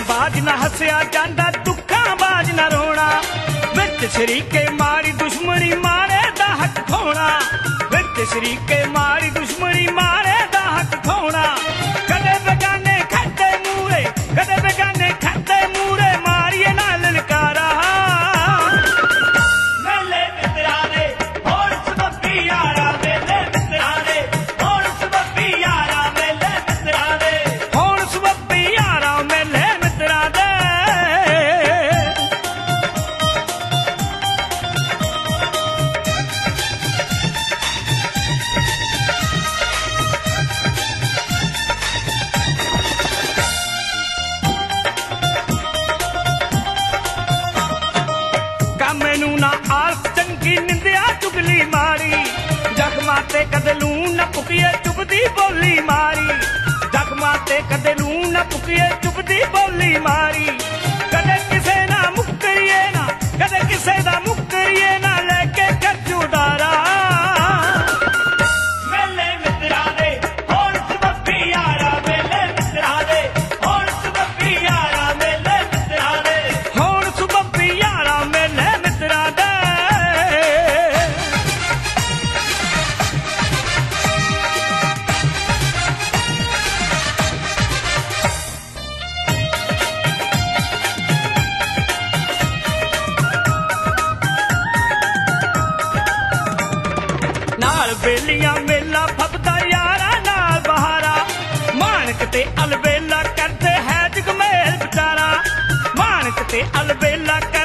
बाज ना हसिया जांदा दुखा बाज ना रोना विच शरीके मारी दुश्मनी मारे दा हक खोना विच शरीके मारी दुश्मनी मारे दा हक खोना कदे बेगाने खाते मूरे कदे बेगाने खाते मूरे मारिए ना ललकारा मेले मित्रा दे होर सबबी यारा मेले मित्रा दे होर सबबी यारा मेले मित्रा दे होर सबबी यारा मेले मित्रा दे मैनू ना आस चंगी निंदिया चुगली मारी जख्मा ते कदे लू न पुकिए चुभदी बोली मारी जख्मा ते कदे लू न पुकिए चुभदी बोली मारी कदे किसे ना मुकरिए ना कदे किसे दा मुकरिए ना लेके कच्चू डारा मेले मित्रा दे होर सबबी यारा मेले मित्रा दे होर सबबी यारा मेले मित्रा दे होर सबबी यारा मेले मित्रा दे नाल बेलियां मेला फबदा यारा नाल बहारा मानक ते अलबेला करते है जगमेल बेचारा मानक ते अलबेला